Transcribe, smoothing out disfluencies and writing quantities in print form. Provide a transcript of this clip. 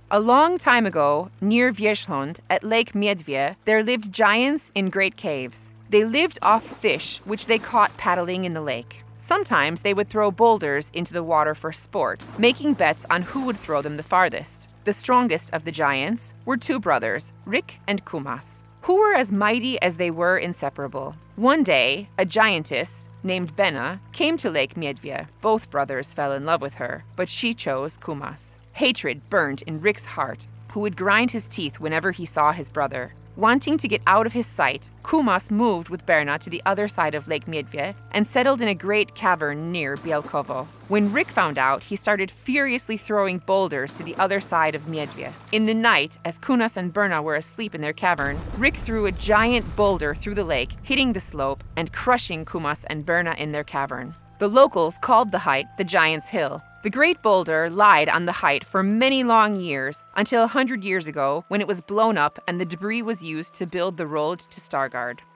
A long time ago, near Wierzchland at Lake Miedwie, there lived giants in great caves. They lived off fish, which they caught paddling in the lake. Sometimes they would throw boulders into the water for sport, making bets on who would throw them the farthest. The strongest of the giants were two brothers, Rik and Kumas, who were as mighty as they were inseparable. One day, a giantess named Benna came to Lake Miedwie. Both brothers fell in love with her, but she chose Kumas. Hatred burned in Rik's heart, who would grind his teeth whenever he saw his brother. Wanting to get out of his sight, Kumas moved with Berna to the other side of Lake Miedwie and settled in a great cavern near Bielkovo. When Rik found out, he started furiously throwing boulders to the other side of Miedwie. In the night, as Kumas and Berna were asleep in their cavern, Rik threw a giant boulder through the lake, hitting the slope and crushing Kumas and Berna in their cavern. The locals called the height the Giant's Hill. The great boulder lied on the height for many long years, until 100 years ago when it was blown up and the debris was used to build the road to Stargard.